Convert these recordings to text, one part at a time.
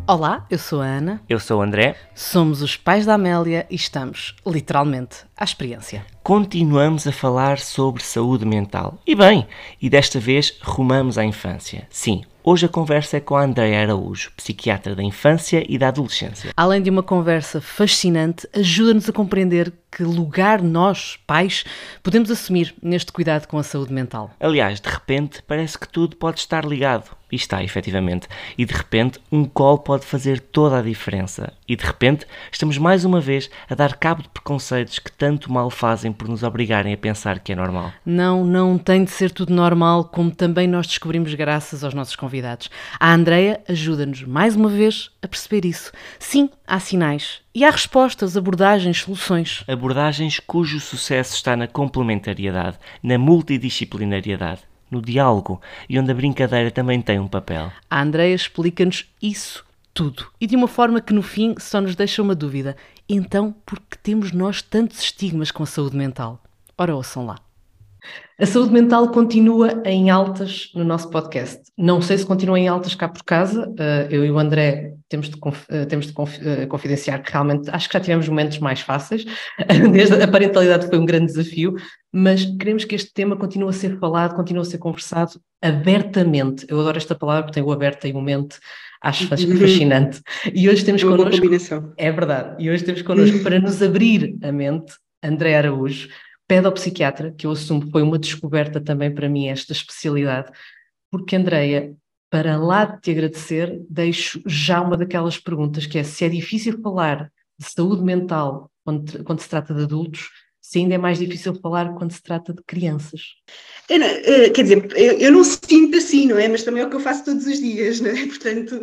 Olá, eu sou a Ana. Eu sou o André. Somos os pais da Amélia e estamos, literalmente, à experiência. Continuamos a falar sobre saúde mental. E desta vez rumamos à infância. Sim, hoje a conversa é com a Andréa Araújo, psiquiatra da infância e da adolescência. Além de uma conversa fascinante, ajuda-nos a compreender que lugar nós, pais, podemos assumir neste cuidado com a saúde mental. Aliás, de repente, parece que tudo pode estar ligado. E está, efetivamente. E de repente, um colo pode fazer toda a diferença. E de repente, estamos mais uma vez a dar cabo de preconceitos que tanto mal fazem por nos obrigarem a pensar que é normal. Não tem de ser tudo normal, como também nós descobrimos graças aos nossos convidados. A Andréa ajuda-nos, mais uma vez, a perceber isso. Sim, há sinais. E há respostas, abordagens, soluções. Abordagens cujo sucesso está na complementariedade, na multidisciplinariedade, no diálogo e onde a brincadeira também tem um papel. A Andréa explica-nos isso tudo e de uma forma que no fim só nos deixa uma dúvida. Então, por que temos nós tantos estigmas com a saúde mental? Ora, ouçam lá. A saúde mental continua em altas no nosso podcast. Não sei se continua em altas cá por casa. Eu e o André temos de confidenciar que realmente acho que já tivemos momentos mais fáceis. Desde a parentalidade foi um grande desafio, mas queremos que este tema continue a ser falado, continue a ser conversado abertamente. Eu adoro esta palavra porque tem o aberto e o mente. Acho fascinante. E hoje temos connosco... combinação. É verdade. E hoje temos connosco para nos abrir a mente, André Araújo, pedopsiquiatra, que eu assumo foi uma descoberta também para mim esta especialidade, porque, Andréia, para lá de te agradecer, deixo já uma daquelas perguntas, que é se é difícil falar de saúde mental quando se trata de adultos, se ainda é mais difícil falar quando se trata de crianças. Quer dizer, eu não sinto assim, não é? Mas também é o que eu faço todos os dias, não é? Portanto,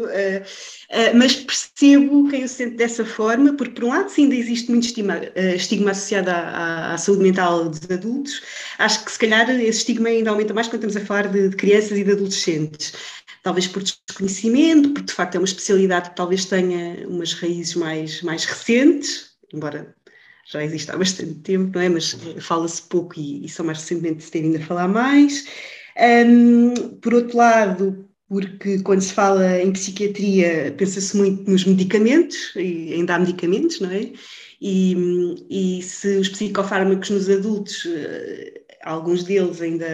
mas percebo quem eu sente dessa forma, porque por um lado sim, ainda existe muito estigma associado à saúde mental dos adultos. Acho que se calhar esse estigma ainda aumenta mais quando estamos a falar de crianças e de adolescentes. Talvez por desconhecimento, porque de facto é uma especialidade que talvez tenha umas raízes mais recentes, embora já existe há bastante tempo, não é? Mas fala-se pouco e só mais recentemente se tem vindo a falar mais. Por outro lado, porque quando se fala em psiquiatria pensa-se muito nos medicamentos, e ainda há medicamentos, não é? E se os psicofármacos nos adultos, alguns deles ainda...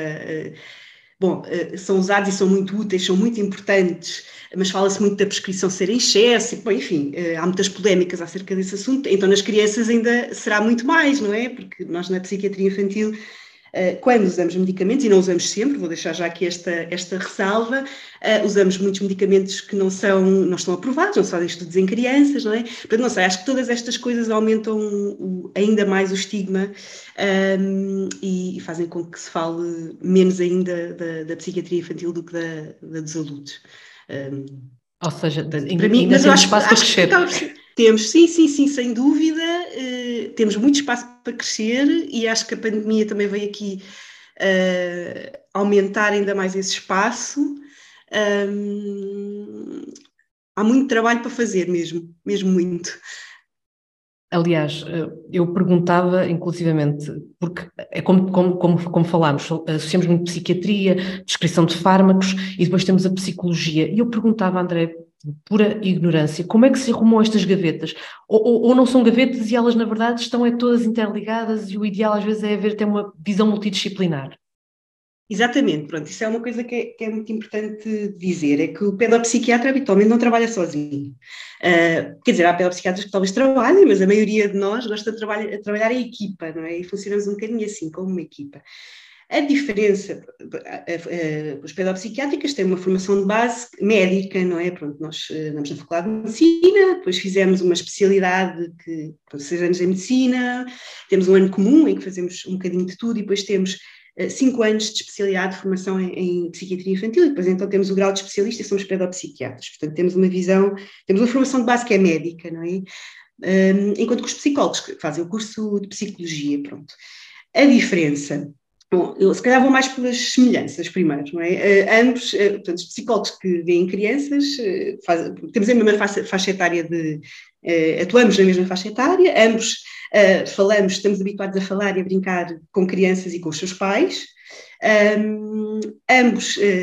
são usados e são muito úteis, são muito importantes, mas fala-se muito da prescrição ser em excesso, bom, enfim, há muitas polémicas acerca desse assunto, então nas crianças ainda será muito mais, não é? Porque nós na psiquiatria infantil, quando usamos medicamentos, e não usamos sempre, vou deixar já aqui esta ressalva, usamos muitos medicamentos que não estão aprovados, não se fazem estudos em crianças, não é? Portanto, não sei, acho que todas estas coisas aumentam ainda mais o estigma e fazem com que se fale menos ainda da psiquiatria infantil do que da dos adultos. Ou seja, para mim, ainda temos espaço para crescer. Temos, sim, sem dúvida, temos muito espaço para crescer e acho que a pandemia também veio aqui aumentar ainda mais esse espaço. Há muito trabalho para fazer mesmo muito. Aliás, eu perguntava, inclusivamente, porque é como falámos, associamos muito psiquiatria, descrição de fármacos e depois temos a psicologia. E eu perguntava, André, por pura ignorância, como é que se arrumam estas gavetas? Ou não são gavetas e elas, na verdade, estão todas interligadas e o ideal às vezes é haver até uma visão multidisciplinar? Exatamente, pronto, isso é uma coisa que é muito importante dizer, é que o pedopsiquiatra habitualmente não trabalha sozinho. Quer dizer, há pedopsiquiatras que talvez trabalhem, mas a maioria de nós gosta de trabalhar em equipa, não é? E funcionamos um bocadinho assim, como uma equipa. A diferença, os pedopsiquiátricos têm uma formação de base médica, não é? Pronto, nós andamos na Faculdade de Medicina, depois fizemos uma especialidade que, 6 anos em Medicina, temos um ano comum em que fazemos um bocadinho de tudo e depois temos 5 anos de especialidade de formação em psiquiatria infantil e depois então temos o grau de especialista e somos pedopsiquiatras. Portanto, temos uma formação de base que é médica, não é? Enquanto que os psicólogos que fazem o curso de psicologia, pronto. A diferença... Bom, eu se calhar vou mais pelas semelhanças primeiro, não é? Ambos, portanto, os psicólogos que veem crianças, temos a mesma faixa etária atuamos na mesma faixa etária, ambos estamos habituados a falar e a brincar com crianças e com os seus pais, ambos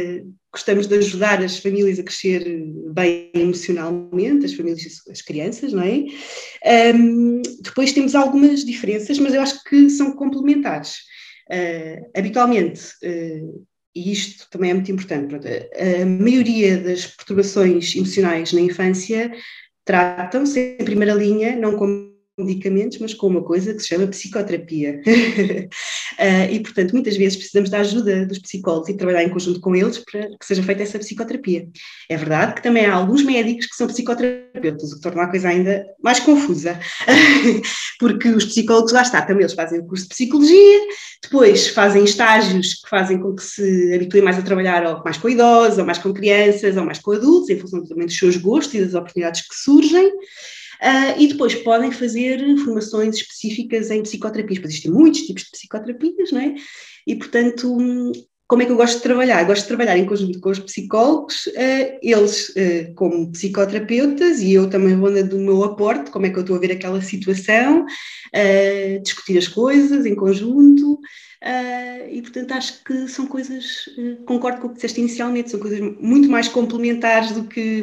gostamos de ajudar as famílias a crescer bem emocionalmente, as famílias, as crianças, não é? Depois temos algumas diferenças, mas eu acho que são complementares. Habitualmente, e isto também é muito importante, pronto, a maioria das perturbações emocionais na infância tratam-se em primeira linha, não com medicamentos, mas com uma coisa que se chama psicoterapia. E, portanto, muitas vezes precisamos da ajuda dos psicólogos e trabalhar em conjunto com eles para que seja feita essa psicoterapia. É verdade que também há alguns médicos que são psicoterapeutas, o que torna a coisa ainda mais confusa, porque os psicólogos, lá está, também eles fazem o curso de psicologia, depois fazem estágios que fazem com que se habituem mais a trabalhar ou mais com idosos, ou mais com crianças, ou mais com adultos, em função também dos seus gostos e das oportunidades que surgem. E depois podem fazer formações específicas em psicoterapias, pois existem muitos tipos de psicoterapias, não é? E, portanto, como é que eu gosto de trabalhar? Gosto de trabalhar em conjunto com os psicólogos, eles como psicoterapeutas, e eu também vou do meu aporte, como é que eu estou a ver aquela situação, discutir as coisas em conjunto, e portanto acho que são coisas, concordo com o que disseste inicialmente, são coisas muito mais complementares do que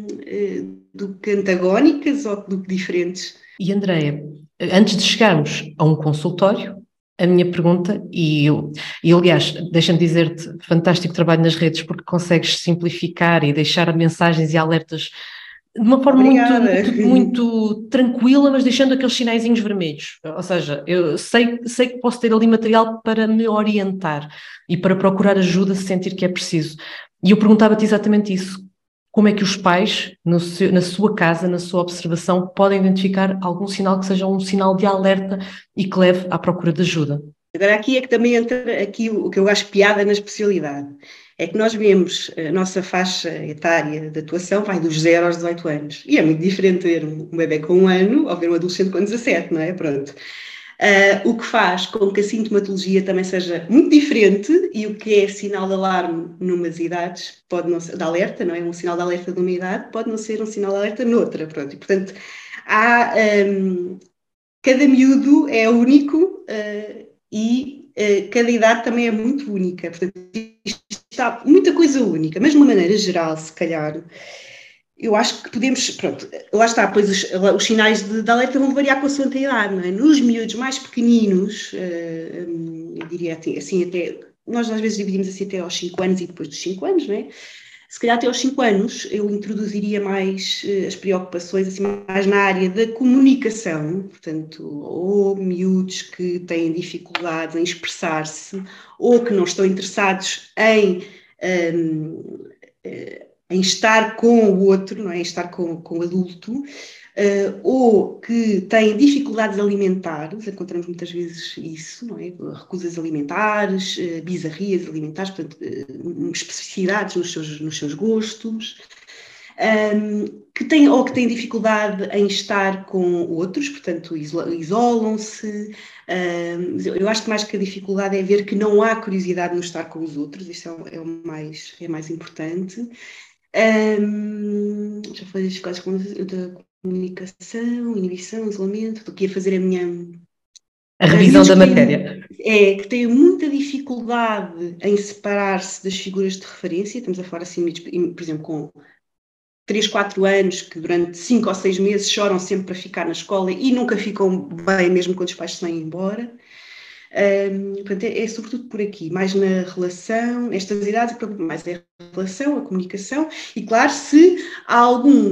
antagónicas ou do que diferentes. E Andréia, antes de chegarmos a um consultório, a minha pergunta, e aliás, deixa-me dizer-te, fantástico trabalho nas redes, porque consegues simplificar e deixar mensagens e alertas de uma forma muito tranquila, mas deixando aqueles sinaizinhos vermelhos. Ou seja, eu sei que posso ter ali material para me orientar e para procurar ajuda se sentir que é preciso. E eu perguntava-te exatamente isso. Como é que os pais, na sua casa, na sua observação, podem identificar algum sinal que seja um sinal de alerta e que leve à procura de ajuda? Agora aqui é que também entra aqui o que eu acho piada na especialidade. É que nós vemos a nossa faixa etária de atuação vai dos 0 aos 18 anos. E é muito diferente ver um bebê com 1 ano ou ver um adolescente com 17, não é? Pronto. O que faz com que a sintomatologia também seja muito diferente e o que é sinal de alarme numas idades pode não ser, de alerta, não é? Um sinal de alerta de uma idade pode não ser um sinal de alerta noutra, pronto. E, portanto, cada miúdo é único e cada idade também é muito única. Portanto, está muita coisa única, mas de uma maneira geral, se calhar, eu acho que podemos, pronto, lá está, pois os sinais de alerta vão variar com a sua idade, não é? Nos miúdos mais pequeninos, eu diria assim, até, nós às vezes dividimos assim até aos 5 anos e depois dos 5 anos, não é? Se calhar até aos 5 anos eu introduziria mais as preocupações, assim, mais na área da comunicação, portanto, ou miúdos que têm dificuldades em expressar-se, ou que não estão interessados em estar com o outro, não é? Em estar com o adulto, ou que têm dificuldades alimentares, encontramos muitas vezes isso, não é? Recusas alimentares, bizarrias alimentares, portanto, especificidades nos seus gostos, que têm dificuldade em estar com outros, portanto, isolam-se. Eu acho que mais que a dificuldade é ver que não há curiosidade no estar com os outros, isso é o mais importante. Já falei das coisas da comunicação, inibição, isolamento. Estou aqui a fazer a revisão da matéria. Que têm muita dificuldade em separar-se das figuras de referência. Estamos a falar assim, por exemplo, com 3, 4 anos, que durante 5 ou 6 meses choram sempre para ficar na escola e nunca ficam bem, mesmo quando os pais se vão embora. Portanto, é sobretudo por aqui, mais na relação, nestas idades, mais é a relação, a comunicação, e claro, se há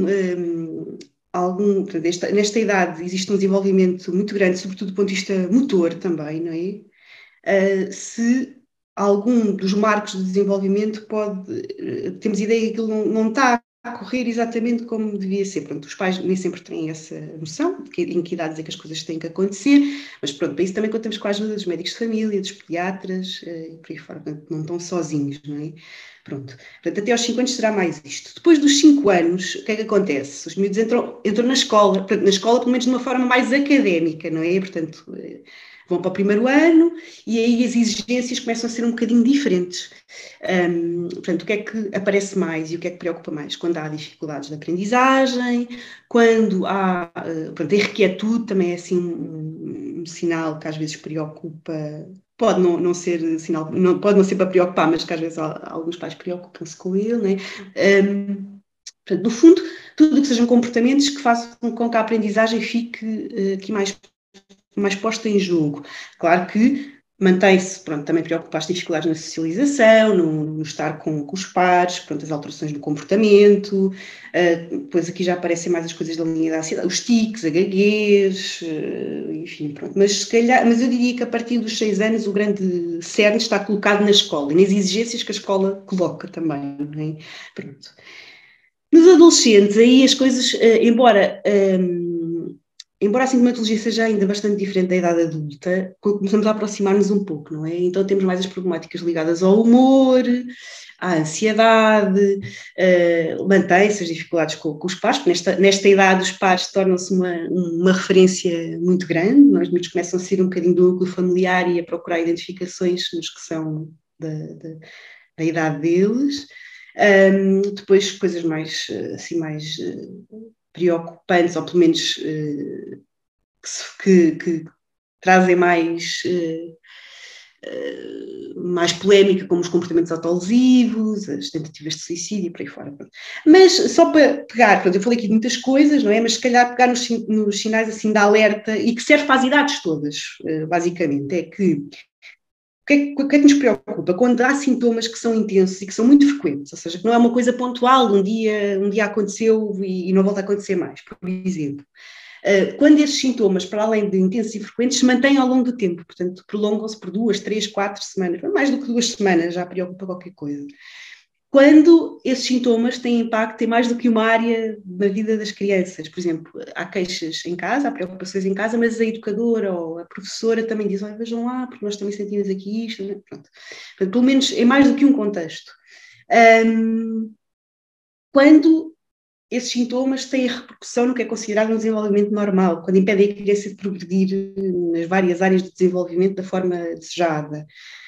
portanto, nesta idade existe um desenvolvimento muito grande, sobretudo do ponto de vista motor também, não é? Se algum dos marcos de desenvolvimento temos ideia que aquilo não está a correr exatamente como devia ser. Pronto, os pais nem sempre têm essa noção de em que idades é que as coisas têm que acontecer, mas pronto, para isso também contamos com a ajuda dos médicos de família, dos pediatras e por aí fora, portanto, não estão sozinhos, não é? Pronto, portanto, até aos 5 anos será mais isto. Depois dos 5 anos, o que é que acontece? Os miúdos entram na escola, portanto, na escola pelo menos de uma forma mais académica, não é? Portanto, vão para o primeiro ano e aí as exigências começam a ser um bocadinho diferentes. Portanto, o que é que aparece mais e o que é que preocupa mais? Quando há dificuldades de aprendizagem, quando há, portanto, a inquietude também é assim um sinal que às vezes preocupa, pode não ser sinal, pode não ser para preocupar, mas que às vezes alguns pais preocupam-se com ele, né? Portanto, no fundo, tudo que sejam comportamentos que façam com que a aprendizagem fique aqui mais posta em jogo. Claro que mantém-se, também preocupa as dificuldades na socialização, no estar com os pares, as alterações do comportamento, depois aqui já aparecem mais as coisas da linha da ansiedade, os tiques, a gaguez, enfim, pronto. Mas eu diria que a partir dos 6 anos o grande cerne está colocado na escola e nas exigências que a escola coloca também, não é? Pronto. Nos adolescentes, aí as coisas, embora a sintomatologia seja ainda bastante diferente da idade adulta, começamos a aproximar-nos um pouco, não é? Então temos mais as problemáticas ligadas ao humor, à ansiedade, mantém-se as dificuldades com os pares, porque nesta idade os pares tornam-se uma referência muito grande, nós muitos começam a ser um bocadinho do núcleo familiar e a procurar identificações nos que são da idade deles. Depois coisas mais preocupantes, ou pelo menos que trazem mais polémica, como os comportamentos autolesivos, as tentativas de suicídio e por aí fora. Mas só para pegar, eu falei aqui de muitas coisas, não é? Mas se calhar pegar nos sinais assim de alerta, e que serve para as idades todas, basicamente, é que o que é que nos preocupa? Quando há sintomas que são intensos e que são muito frequentes, ou seja, que não é uma coisa pontual, um dia aconteceu e não volta a acontecer mais, por exemplo. Quando esses sintomas, para além de intensos e frequentes, se mantêm ao longo do tempo, portanto, prolongam-se por 2, 3, 4 semanas, mais do que 2 semanas já preocupa qualquer coisa. Quando esses sintomas têm impacto em mais do que uma área da vida das crianças, por exemplo, há queixas em casa, há preocupações em casa, mas a educadora ou a professora também diz, olha, vejam lá, porque nós também sentimos aqui isto, né? Pronto. Portanto, pelo menos em mais do que um contexto. Quando esses sintomas têm repercussão no que é considerado um desenvolvimento normal, quando impedem a criança de progredir nas várias áreas de desenvolvimento da forma desejada.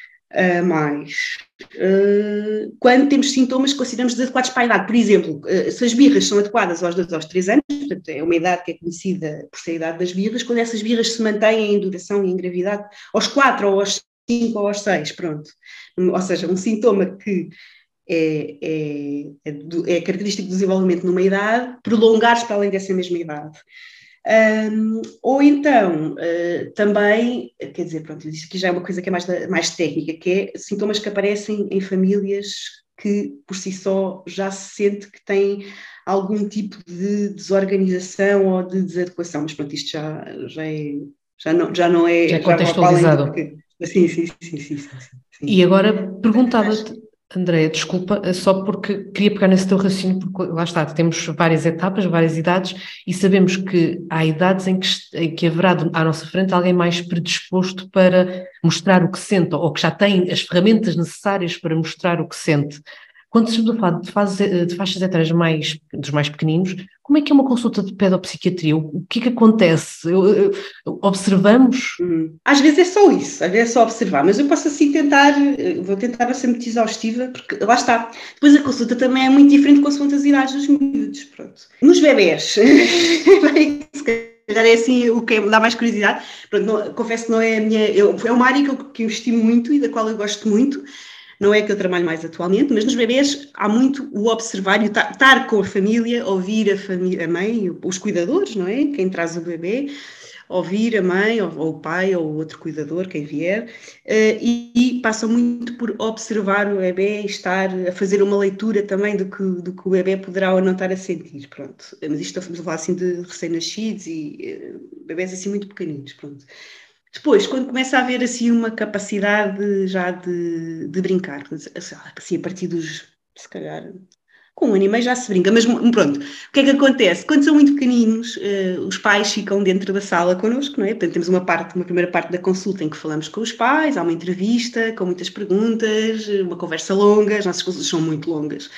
Quando temos sintomas que consideramos desadequados para a idade, por exemplo, se as birras são adequadas aos 2 aos 3 anos, portanto é uma idade que é conhecida por ser a idade das birras, quando essas birras se mantêm em duração e em gravidade aos 4 ou aos 5 ou aos 6, pronto. Ou seja, um sintoma que é característico do desenvolvimento numa idade, prolongar-se para além dessa mesma idade. Ou então, também, quer dizer, pronto, isto aqui já é uma coisa que é mais técnica, que é sintomas que aparecem em famílias que, por si só, já se sente que têm algum tipo de desorganização ou de desadequação, mas pronto, isto já não é... Já é contextualizado. Sim. E agora perguntava-te, Andréia, desculpa, só porque queria pegar nesse teu raciocínio, porque lá está, temos várias etapas, várias idades, e sabemos que há idades em que haverá à nossa frente alguém mais predisposto para mostrar o que sente, ou que já tem as ferramentas necessárias para mostrar o que sente. Quando estamos a falar de faixas etárias dos mais pequeninos, como é que é uma consulta de pedopsiquiatria? O que é que acontece? Observamos? Às vezes é só isso, às vezes é só observar, mas eu posso assim vou tentar ser muito exaustiva, porque lá está. Depois a consulta também é muito diferente consoante as idades dos miúdos, pronto. Nos bebés, se calhar é assim o que me dá mais curiosidade, pronto, confesso que não é a minha, é uma área que eu estimo muito e da qual eu gosto muito. Não é que eu trabalho mais atualmente, mas nos bebés há muito o observar e o estar com a família, ouvir a mãe, os cuidadores, não é? Quem traz o bebê, ouvir a mãe, ou o pai, ou o outro cuidador, quem vier, e passam muito por observar o bebê e estar a fazer uma leitura também do que o bebê poderá ou não estar a sentir, pronto. Mas isto estamos a falar assim de recém-nascidos e bebés assim muito pequeninos, pronto. Depois, quando começa a haver assim uma capacidade já de brincar, assim a partir dos, se calhar, com 1 ano e meio já se brinca, mas pronto, o que é que acontece? Quando são muito pequeninos, os pais ficam dentro da sala connosco, não é? Portanto, temos uma primeira parte da consulta em que falamos com os pais, há uma entrevista com muitas perguntas, uma conversa longa, as nossas consultas são muito longas.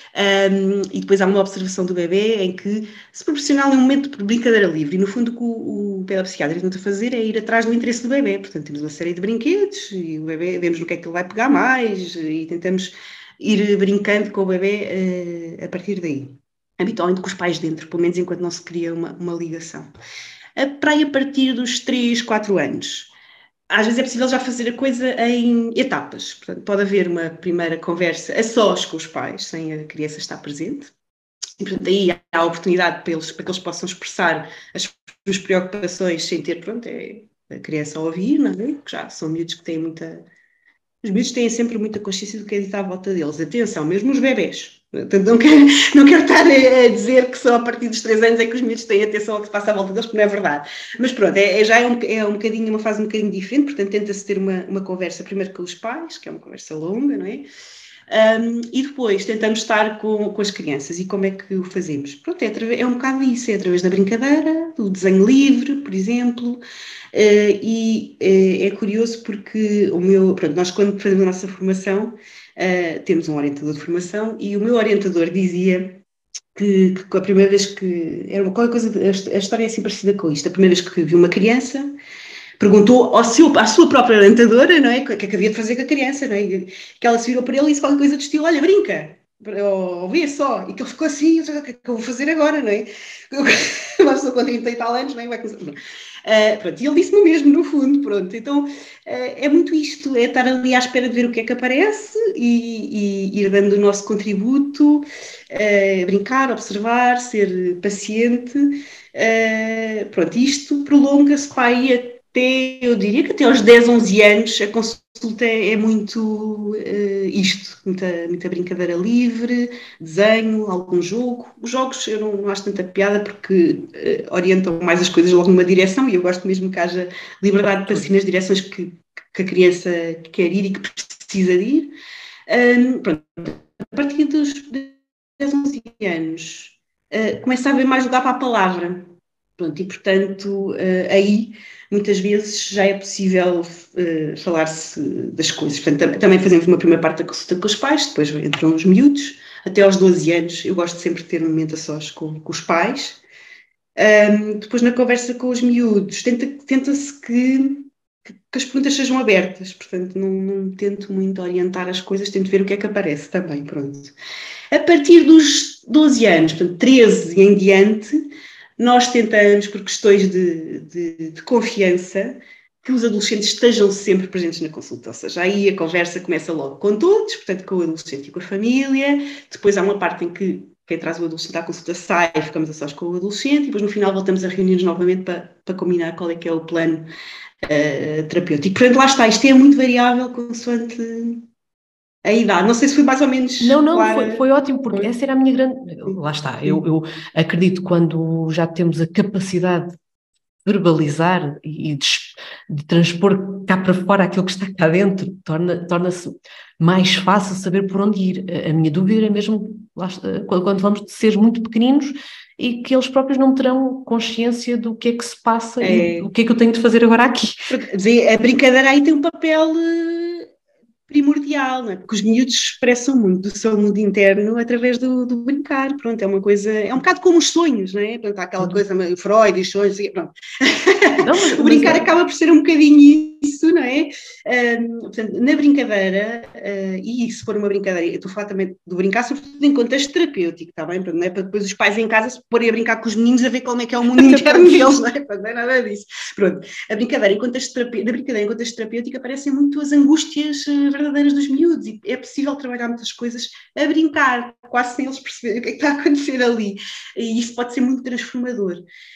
E depois há uma observação do bebê em que se proporciona um momento de brincadeira livre, e no fundo o que o pedopsiquiatra tenta fazer é ir atrás do interesse do bebê. Portanto, temos uma série de brinquedos e o bebê, vemos no que é que ele vai pegar mais e tentamos ir brincando com o bebê a partir daí. Habitualmente com os pais dentro, pelo menos enquanto não se cria uma ligação. para aí a partir dos 3, 4 anos. Às vezes é possível já fazer a coisa em etapas. Portanto, pode haver uma primeira conversa a sós com os pais, sem a criança estar presente. E, portanto, aí há a oportunidade para que eles possam expressar as suas preocupações sem ter, pronto, a criança a ouvir, não é? Que já são miúdos que têm muita... Os miúdos têm sempre muita consciência do que é dito à volta deles. Atenção, mesmo os bebés. Portanto, não quero estar a dizer que só a partir dos 3 anos é que os miúdos têm atenção ao que se passa à volta deles, porque não é verdade. Mas pronto, já é um bocadinho, uma fase um bocadinho diferente, portanto tenta-se ter uma conversa primeiro com os pais, que é uma conversa longa, não é? E depois tentamos estar com as crianças. E como é que o fazemos? Pronto, é um bocado isso, é através da brincadeira, do desenho livre, por exemplo, e é curioso porque pronto, nós quando fazemos a nossa formação, temos um orientador de formação e o meu orientador dizia que a primeira vez que, era qualquer coisa, a história é assim parecida com isto, a primeira vez que viu uma criança, perguntou à sua própria orientadora, não é? O que é que havia de fazer com a criança, não é? Que ela se virou para ele e disse qualquer coisa do estilo, olha, brinca, ou vê só, e que ele ficou assim, o que é que eu vou fazer agora, não é? Uma pessoa com 30 e tal anos, não é? Vai começar... pronto, e ele disse-me o mesmo, no fundo, pronto, então é muito isto, é estar ali à espera de ver o que é que aparece e ir dando o nosso contributo, brincar, observar, ser paciente, pronto, isto prolonga-se para aí eu diria que até aos 10, 11 anos a consulta é muito isto, muita brincadeira livre, desenho, algum jogo. Os jogos eu não acho tanta piada porque orientam mais as coisas logo numa direção e eu gosto mesmo que haja liberdade para seguir nas direções que a criança quer ir e que precisa de ir. Pronto, a partir dos 10, 11 anos começa a haver mais lugar para a palavra. Pronto, e portanto aí muitas vezes já é possível falar-se das coisas. Portanto, também fazemos uma primeira parte da consulta com os pais, depois entram os miúdos, até aos 12 anos eu gosto sempre de ter um momento a sós com os pais. Depois na conversa com os miúdos tenta-se que as perguntas sejam abertas, portanto não tento muito orientar as coisas, tento ver o que é que aparece também, pronto. A partir dos 12 anos, portanto 13 e em diante, nós tentamos, por questões de confiança, que os adolescentes estejam sempre presentes na consulta, ou seja, aí a conversa começa logo com todos, portanto com o adolescente e com a família, depois há uma parte em que quem traz o adolescente à consulta sai, ficamos a sós com o adolescente, e depois no final voltamos a reunir-nos novamente para combinar qual é que é o plano terapêutico. Portanto, lá está, isto é muito variável consoante a idade. Não sei se foi mais ou menos Não, clara. foi ótimo, porque essa era a minha grande... Lá está, eu acredito que quando já temos a capacidade de verbalizar e de transpor cá para fora aquilo que está cá dentro, torna-se mais fácil saber por onde ir. A minha dúvida é mesmo, lá está, quando falamos de seres muito pequeninos e que eles próprios não terão consciência do que é que se passa e o que é que eu tenho de fazer agora aqui. A brincadeira aí tem um papel primordial, não é? Porque os miúdos expressam muito do seu mundo interno através do brincar, pronto, é uma coisa, é um bocado como os sonhos, não é? Portanto, há aquela coisa, Freud e os sonhos, pronto. Não, o brincar acaba por ser um bocadinho isso, não é? Portanto, na brincadeira, e se for uma brincadeira, eu estou a falar também do brincar, sobretudo em contexto terapêutico, está bem? Portanto, não é para depois os pais em casa se porem a brincar com os meninos a ver como é que é o mundo interno deles, não é? Portanto, não é nada disso. Pronto, a brincadeira em contexto terapêutico aparecem muito as angústias verdadeiras dos miúdos e é possível trabalhar muitas coisas a brincar, quase sem eles perceberem o que é que está a acontecer ali. E isso pode ser muito transformador.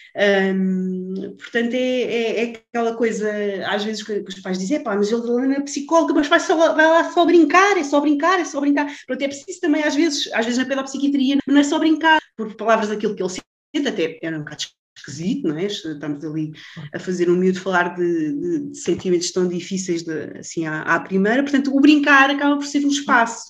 Portanto, é aquela coisa, às vezes que os pais dizem, pá, mas ele não é psicólogo, mas vai lá só brincar, é só brincar. Pronto, é preciso também, às vezes na pedopsiquiatria, não é só brincar, por palavras daquilo que ele sente, até é um bocado esquisito, não é? Estamos ali a fazer um miúdo falar de sentimentos tão difíceis assim à primeira, portanto o brincar acaba por ser um espaço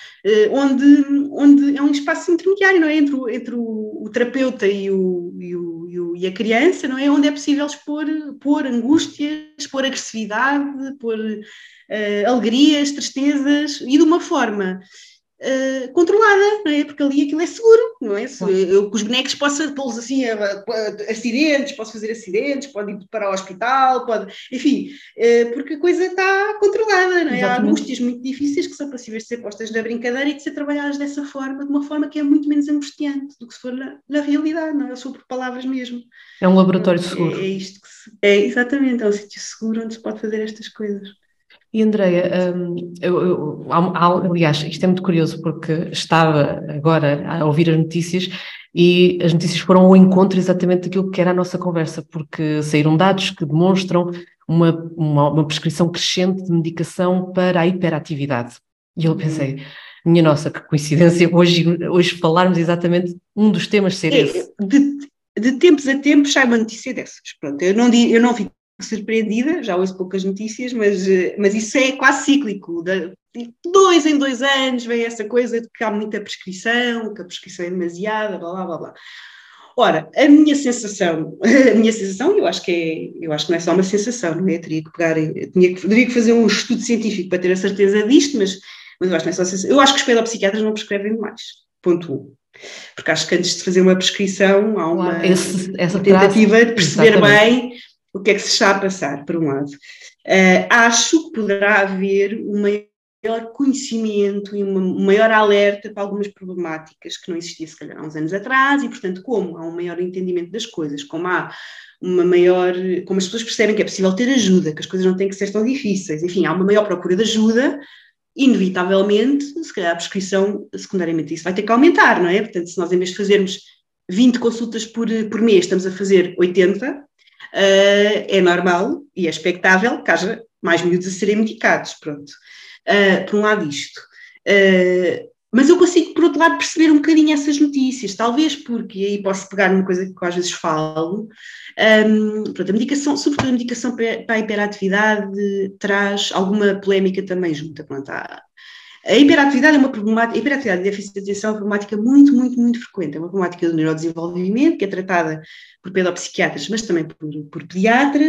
onde é um espaço intermediário, não é? Entre o terapeuta e a criança, não é? Onde é possível expor angústias, expor agressividade, expor alegrias, tristezas, e de uma forma controlada, não é? Porque ali aquilo é seguro, não é? Se eu com os bonecos posso pô-los assim acidentes, posso fazer acidentes, pode ir para o hospital, enfim, porque a coisa está controlada, não é? Há angústias muito difíceis que são passíveis de ser postas na brincadeira e de ser trabalhadas dessa forma, de uma forma que é muito menos angustiante do que se for na realidade, não é? Só por palavras mesmo. É um laboratório seguro. É isto que exatamente, é um sítio seguro onde se pode fazer estas coisas. E Andreia, aliás, isto é muito curioso porque estava agora a ouvir as notícias e as notícias foram ao encontro exatamente daquilo que era a nossa conversa, porque saíram dados que demonstram uma prescrição crescente de medicação para a hiperatividade. E eu pensei, minha nossa, que coincidência, hoje falarmos exatamente um dos temas ser esse. De tempos a tempos sai uma notícia dessas. Pronto, eu não fico surpreendida, já ouço poucas notícias, mas isso é quase cíclico. De 2 em 2 anos vem essa coisa de que há muita prescrição, que a prescrição é demasiada, blá, blá, blá, blá. Ora, a minha sensação, eu acho que não é só uma sensação, não é? Teria que fazer um estudo científico para ter a certeza disto, mas eu acho que não é só sensação. Eu acho que os pedopsiquiatras não prescrevem demais. Ponto 1. Porque acho que antes de fazer uma prescrição há uma tentativa de perceber bem o que é que se está a passar, por um lado. Acho que poderá haver um maior conhecimento e um maior alerta para algumas problemáticas que não existia, se calhar, há uns anos atrás, e, portanto, como há um maior entendimento das coisas, como as pessoas percebem que é possível ter ajuda, que as coisas não têm que ser tão difíceis, enfim, há uma maior procura de ajuda, inevitavelmente, se calhar a prescrição, secundariamente, isso vai ter que aumentar, não é? Portanto, se nós, em vez de fazermos 20 consultas por mês, estamos a fazer 80, é normal e é expectável que haja mais miúdos a serem medicados, pronto. Por um lado isto. Mas eu consigo, por outro lado, perceber um bocadinho essas notícias, talvez porque, aí posso pegar numa coisa que eu às vezes falo, pronto, sobretudo a medicação para a hiperatividade traz alguma polémica também junta, pronto. A hiperatividade é uma problemática, a hiperatividade e déficit de atenção é uma problemática muito, muito, muito frequente. É uma problemática do neurodesenvolvimento, que é tratada por pedopsiquiatras, mas também por pediatras,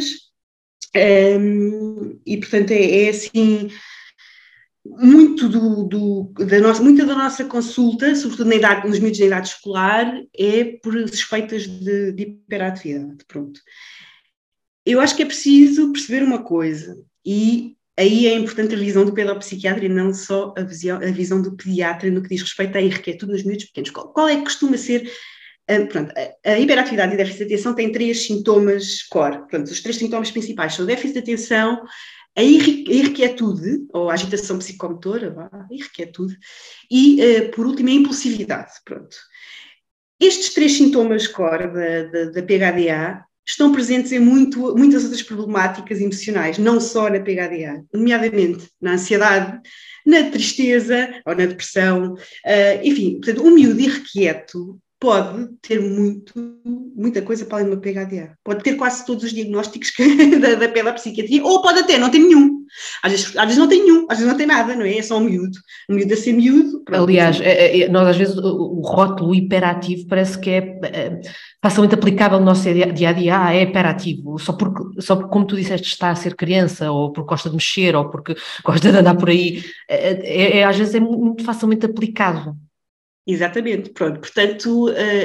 e, portanto, é assim, muita da nossa consulta, sobretudo nos miúdos da idade escolar, é por suspeitas de hiperatividade, pronto. Eu acho que é preciso perceber uma coisa, e aí é importante a visão do pedopsiquiatra e não só a visão do pediatra no que diz respeito à inquietude nos miúdos pequenos. Qual é que costuma ser... Pronto, a hiperatividade e déficit de atenção têm 3 sintomas core. Pronto, os 3 sintomas principais são o déficit de atenção, a inquietude, ou a agitação psicomotora, a inquietude, e, por último, a impulsividade. Pronto. Estes 3 sintomas core da PHDA estão presentes em muitas outras problemáticas emocionais, não só na PHDA, nomeadamente na ansiedade, na tristeza ou na depressão, enfim, portanto, um miúdo irrequieto pode ter muita coisa para além de uma PHDA. Pode ter quase todos os diagnósticos da pedopsiquiatria, ou pode até não ter nenhum. Às vezes não tem nenhum, às vezes não tem nada, não é? É só um miúdo a ser miúdo. Pronto. Aliás, nós às vezes o rótulo hiperativo parece que é facilmente aplicável no nosso dia-a-dia. É hiperativo, só porque, como tu disseste, está a ser criança, ou porque gosta de mexer, ou porque gosta de andar por aí, às vezes é muito facilmente aplicável. Exatamente, pronto, portanto,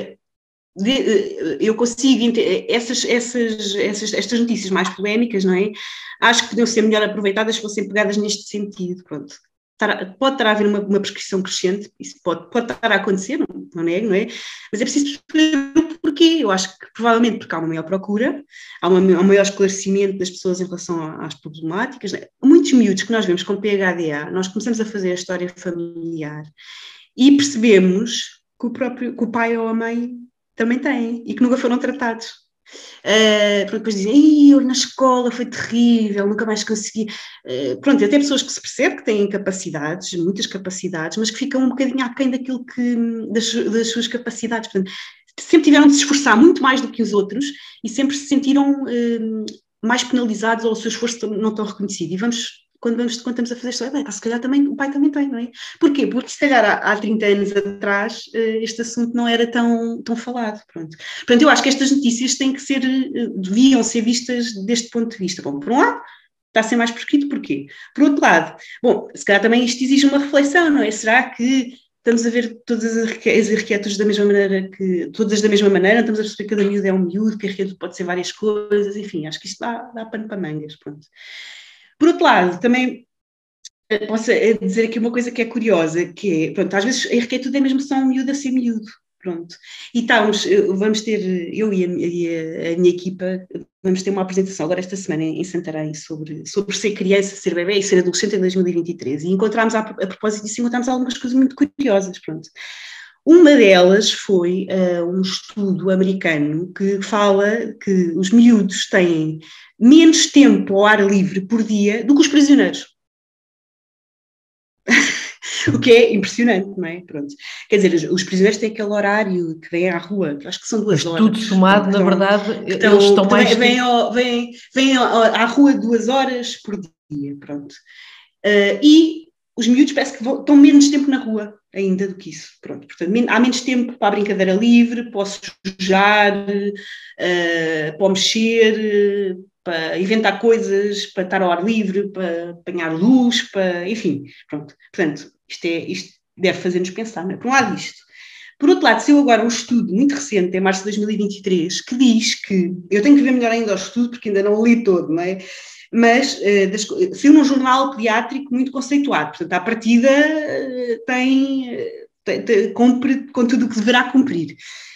eu consigo, estas notícias mais polémicas, não é? Acho que podiam ser melhor aproveitadas se fossem pegadas neste sentido, pronto. Pode estar a haver uma prescrição crescente, isso pode estar a acontecer, não é? Mas é preciso perceber o porquê. Eu acho que provavelmente porque há uma maior procura, há um maior esclarecimento das pessoas em relação às problemáticas. Muitos miúdos que nós vemos com PHDA, nós começamos a fazer a história familiar e percebemos que o pai ou a mãe também têm e que nunca foram tratados. Depois dizem, eu na escola foi terrível, nunca mais consegui. Pronto, até pessoas que se percebe que têm capacidades, muitas capacidades, mas que ficam um bocadinho aquém daquilo das suas capacidades. Portanto, sempre tiveram de se esforçar muito mais do que os outros e sempre se sentiram mais penalizados ou o seu esforço não tão reconhecido. E quando estamos a fazer isto, se calhar o pai também tem, não é? Porquê? Porque se calhar há 30 anos atrás este assunto não era tão falado. Pronto. Portanto, eu acho que estas notícias deviam ser vistas deste ponto de vista. Bom, por um lado, está a ser mais prescrito porquê? Por outro lado, bom, se calhar também isto exige uma reflexão, não é? Será que estamos a ver todas as arquiteturas da mesma maneira, todas da mesma maneira, estamos a perceber que cada miúdo é um miúdo, que a arquitetura pode ser várias coisas, enfim, acho que isto dá pano para mangas, pronto. Por outro lado, também posso dizer aqui uma coisa que é curiosa, que é, pronto, às vezes a arquitetura é mesmo só um miúdo a ser miúdo, pronto. E vamos ter, eu e a minha equipa, vamos ter uma apresentação agora esta semana em Santarém sobre ser criança, ser bebê e ser adolescente em 2023. E encontramos, a propósito disso, encontramos algumas coisas muito curiosas, pronto. Uma delas foi um estudo americano que fala que os miúdos têm menos tempo ao ar livre por dia do que os prisioneiros. O que é impressionante, não é? Pronto. Quer dizer, os prisioneiros têm aquele horário que vêm à rua, acho que são 2 horas. Tudo somado, na verdade, eles estão mais... Vêm à rua 2 horas por dia, pronto. E os miúdos parece que estão menos tempo na rua ainda do que isso, pronto. Portanto, há menos tempo para a brincadeira livre, para sujar, para mexer, para inventar coisas, para estar ao ar livre, para apanhar luz, enfim, pronto. Portanto, isto deve fazer-nos pensar, não é? Por um lado isto. Por outro lado, saiu agora um estudo muito recente, em março de 2023, que diz que, eu tenho que ver melhor ainda o estudo, porque ainda não o li todo, não é? Mas saiu num jornal pediátrico muito conceituado, portanto, à partida cumpre com tudo o que deverá cumprir.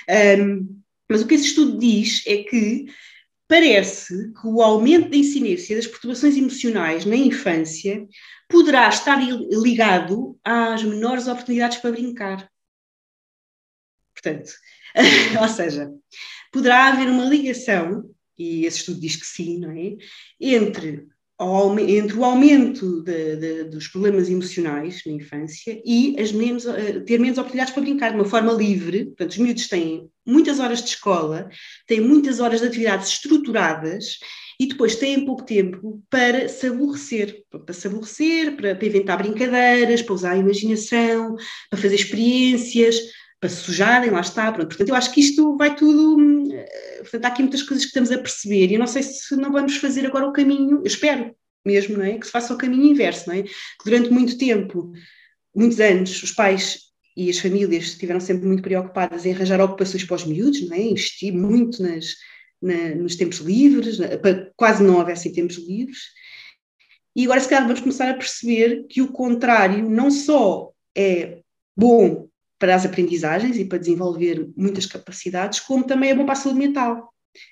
Mas o que esse estudo diz é que parece que o aumento da incidência das perturbações emocionais na infância poderá estar ligado às menores oportunidades para brincar. Portanto, ou seja, poderá haver uma ligação, e esse estudo diz que sim, não é? Entre o aumento dos problemas emocionais na infância e ter menos oportunidades para brincar de uma forma livre. Portanto, os miúdos têm muitas horas de escola, têm muitas horas de atividades estruturadas e depois têm pouco tempo para se aborrecer, para inventar brincadeiras, para usar a imaginação, para fazer experiências, para se sujarem, lá está. Pronto. Portanto, eu acho que isto vai tudo... Portanto, há aqui muitas coisas que estamos a perceber e eu não sei se não vamos fazer agora o caminho, eu espero mesmo, não é? Que se faça o caminho inverso, não é? Que durante muito tempo, muitos anos, os pais e as famílias estiveram sempre muito preocupadas em arranjar ocupações para os miúdos, não é? Investir muito nos tempos livres, para quase não houvessem tempos livres. E agora, se calhar, vamos começar a perceber que o contrário não só é bom para as aprendizagens e para desenvolver muitas capacidades, como também é bom para a saúde mental.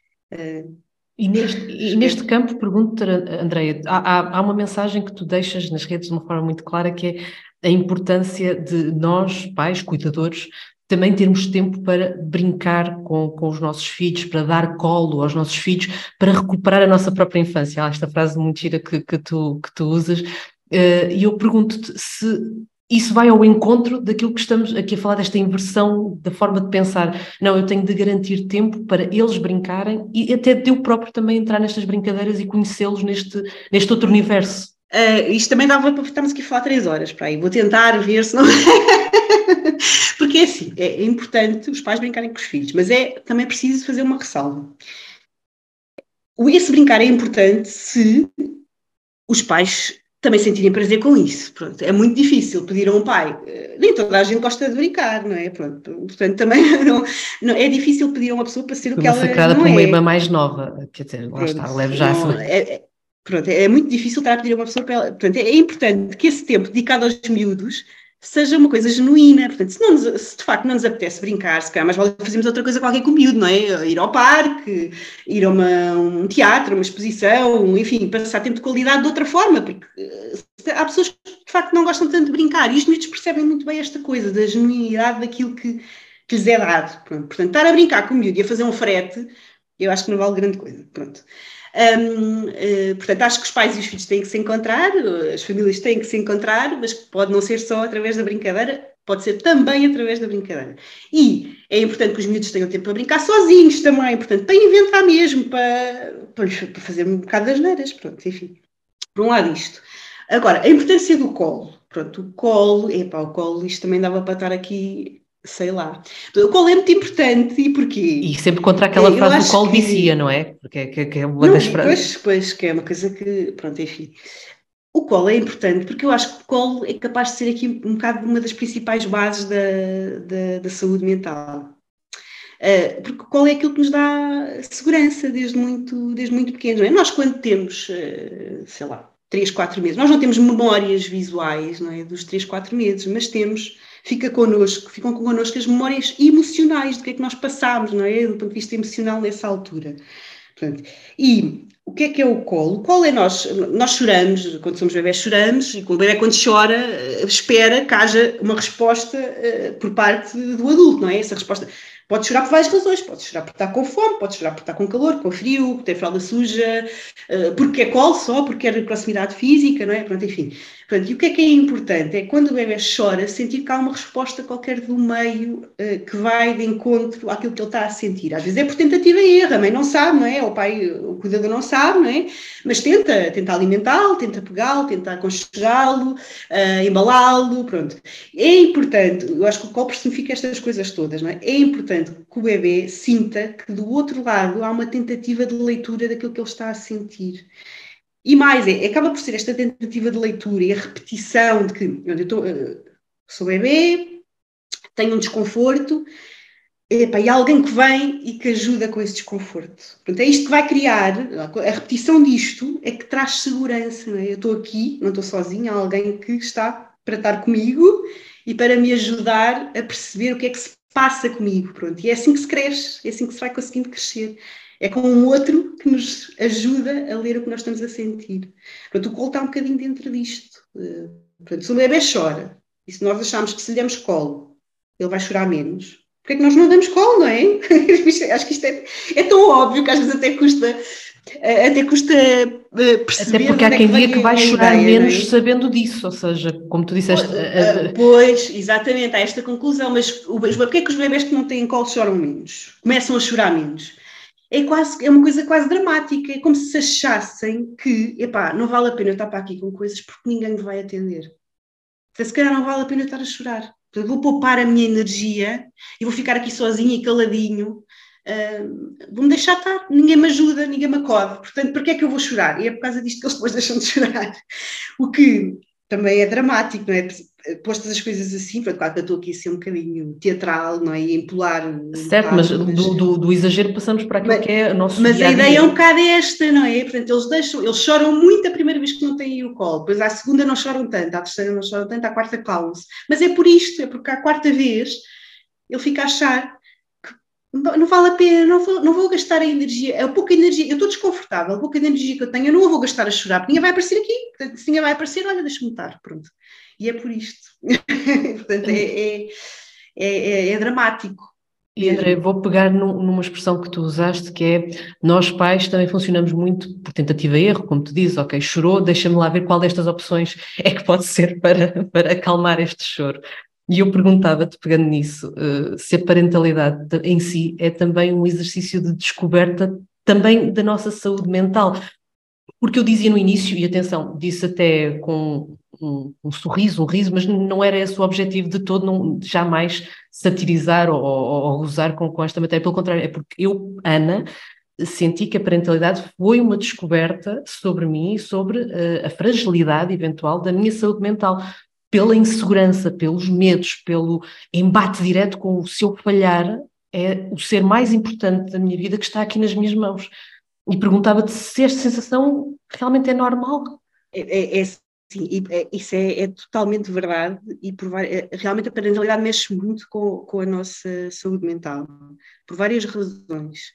E neste campo, pergunto-te, Andreia, há uma mensagem que tu deixas nas redes de uma forma muito clara, que é a importância de nós, pais, cuidadores, também termos tempo para brincar com os nossos filhos, para dar colo aos nossos filhos, para recuperar a nossa própria infância. Há esta frase muito gira que tu usas, e eu pergunto-te se isso vai ao encontro daquilo que estamos aqui a falar, desta inversão da forma de pensar. Não, eu tenho de garantir tempo para eles brincarem e até de eu próprio também entrar nestas brincadeiras e conhecê-los neste outro universo. Isto também dava para estarmos aqui a falar 3 horas, para aí. Vou tentar ver se não... Porque é assim, é importante os pais brincarem com os filhos, mas é também preciso fazer uma ressalva. Esse brincar é importante se os pais também sentirem prazer com isso. Pronto, é muito difícil pedir a um pai, nem toda a gente gosta de brincar, não é? Pronto, portanto, também não, é difícil pedir a uma pessoa para ser o que ela massacrada não por é. uma irmã mais nova, quer dizer, lá está, leve já Pronto, é muito difícil estar a pedir a uma pessoa para ela. Portanto, é importante que esse tempo dedicado aos miúdos seja uma coisa genuína. Portanto, se de facto não nos apetece brincar, se calhar mais vale fazermos outra coisa qualquer com o miúdo, não é? Ir ao parque, ir a um teatro, uma exposição, enfim, passar tempo de qualidade de outra forma, porque há pessoas que de facto não gostam tanto de brincar e os miúdos percebem muito bem esta coisa, da genuinidade daquilo que lhes é dado. Pronto. Portanto, estar a brincar com o miúdo e a fazer um frete, eu acho que não vale grande coisa. Pronto. Portanto, acho que os pais e os filhos têm que se encontrar, as famílias têm que se encontrar, mas pode não ser só através da brincadeira, pode ser também através da brincadeira. E é importante que os miúdos tenham tempo para brincar sozinhos também, portanto, para inventar mesmo, para fazer um bocado das neiras, pronto, enfim. Por um lado isto. Agora, a importância do colo. Pronto, o colo, isto também dava para estar aqui sei lá. O colo é muito importante, e E porquê? sempre contra aquela Eu frase do acho colo que, vicia, não é? Porque é uma não, das frases. pois, que é uma coisa que, pronto, enfim. O colo é importante porque eu acho que o colo é capaz de ser aqui um bocado uma das principais bases da saúde mental. Porque o colo é aquilo que nos dá segurança desde muito pequenos. Não é? Nós, quando temos, sei lá, 3 4 meses, nós não temos memórias visuais, não é, dos 3 4 meses, mas temos, ficam connosco as memórias emocionais do que é que nós passámos, não é, do ponto de vista emocional nessa altura. Portanto, e o que é o colo? O colo é nós choramos, quando somos bebés choramos, e o bebê quando chora espera que haja uma resposta por parte do adulto, não é? Essa resposta pode chorar por várias razões, pode chorar por estar com fome, pode chorar por estar com calor, com frio, por ter fralda suja, porque é colo só, porque quer proximidade física, não é? Pronto, enfim. Pronto, e o que é importante? É quando o bebê chora, sentir que há uma resposta qualquer do meio que vai de encontro àquilo que ele está a sentir. Às vezes é por tentativa e erro, a mãe não sabe, não é? O pai, o cuidador não sabe, não é? Mas tenta alimentá-lo, tenta pegá-lo, tenta aconchegá-lo, embalá-lo, pronto. É importante, eu acho que o colo personifica estas coisas todas, não é? É importante que o bebê sinta que do outro lado há uma tentativa de leitura daquilo que ele está a sentir. E mais, acaba por ser esta tentativa de leitura e a repetição de que sou bebê, tenho um desconforto, e há alguém que vem e que ajuda com esse desconforto. Portanto, é isto que vai criar, a repetição disto é que traz segurança. Não é? Eu estou aqui, não estou sozinha, há alguém que está para estar comigo e para me ajudar a perceber o que é que se passa comigo. Pronto. E é assim que se cresce, é assim que se vai conseguindo crescer. É com um outro que nos ajuda a ler o que nós estamos a sentir. Portanto, o colo está um bocadinho dentro disto. Portanto, se o bebê chora, e se nós acharmos que se lhe demos colo, ele vai chorar menos, porque é que nós não damos colo, não é? Acho que isto é tão óbvio que às vezes até custa Até perceber de porque há onde é que quem diga que vem vai a chorar ideia, não menos é? sabendo disso, ou seja, como tu disseste, Pois, exatamente, há esta conclusão, mas porque é que os bebés que não têm colo choram menos? Começam a chorar menos? É uma coisa quase dramática, é como se achassem que, epá, não vale a pena eu estar para aqui com coisas porque ninguém me vai atender. Se calhar não vale a pena eu estar a chorar. Portanto, vou poupar a minha energia e vou ficar aqui sozinha e caladinho. Vou-me deixar estar, ninguém me ajuda, ninguém me acode. Portanto, para que é que eu vou chorar? E é por causa disto que eles depois deixam de chorar. O que também é dramático, não é? Postas as coisas assim, pronto, claro que eu estou aqui a ser um bocadinho teatral, não é? E empolar um certo, mas bocado, do exagero passamos para aquilo que é o nosso mas dia a a ideia é um dia. bocado esta, não é? Portanto, eles choram muito a primeira vez que não têm o colo, depois à segunda não choram tanto, à terceira não choram tanto, à quarta calam-se. Mas é por isto, é porque à quarta vez ele fica a achar que não vale a pena, não vou gastar a energia, é pouca energia, eu estou desconfortável, a pouca energia que eu tenho, eu não a vou gastar a chorar, porque ninguém vai aparecer aqui. Portanto, se ninguém vai aparecer, olha, deixa-me estar, pronto. E é por isto. Portanto, é dramático E André, mesmo. vou pegar numa expressão que tu usaste, que é nós pais também funcionamos muito por tentativa e erro, como tu dizes, ok, chorou, deixa-me lá ver qual destas opções é que pode ser para acalmar este choro. E eu perguntava-te, pegando nisso, se a parentalidade em si é também um exercício de descoberta também da nossa saúde mental. Porque eu dizia no início, e atenção, disse até com um sorriso, um riso, mas não era esse o objetivo de todo, não, jamais satirizar ou gozar com esta matéria. Pelo contrário, é porque eu, Ana, senti que a parentalidade foi uma descoberta sobre mim e sobre a fragilidade eventual da minha saúde mental, pela insegurança, pelos medos, pelo embate direto com o se eu falhar, é o ser mais importante da minha vida que está aqui nas minhas mãos. E perguntava-te se esta sensação realmente é normal. Sim, isso é totalmente verdade e realmente a parentalidade mexe muito com a nossa saúde mental, por várias razões.